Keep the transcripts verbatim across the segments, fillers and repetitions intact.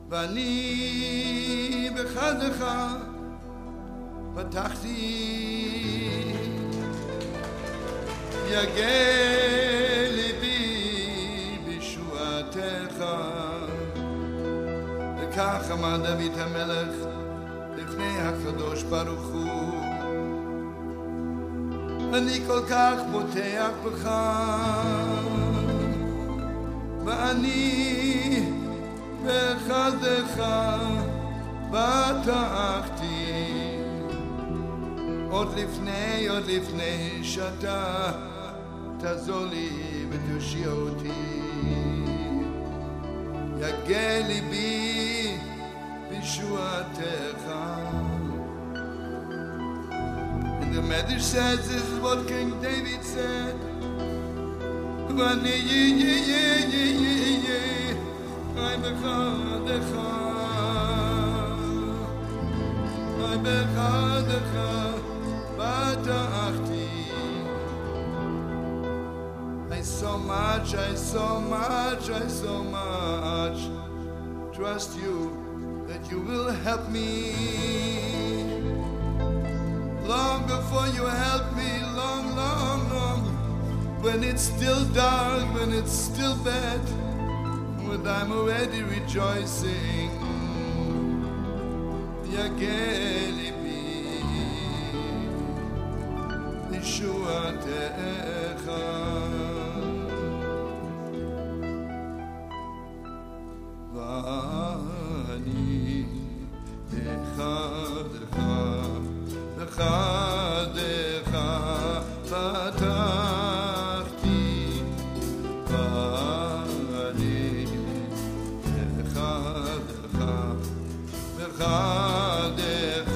ואני בחדך פתחתי יגע ליבי בישועתך וכך עמד דוד המלך לפני הקדוש ברוך הוא אני כל כך בוטח בך ואני בחדך בטחתי עוד לפני, עוד לפני שאתה תעזור לי ותושיע אותי יגע ליבי בישועתך. And the Medrash says this is what King David said ואני יה יה יה יה יה I בחדך I בחדך בטחתי I so much, I so much, I so much trust you that you will help me long before you help me long, long, long when it's still dark, when it's still bad when I'm already rejoicing יגע ליבי בישועתך ואני בחדך בחדך פתחתי ואני בחדך בחדך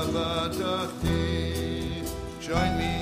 פתחתי join me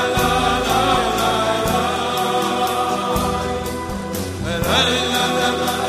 la la la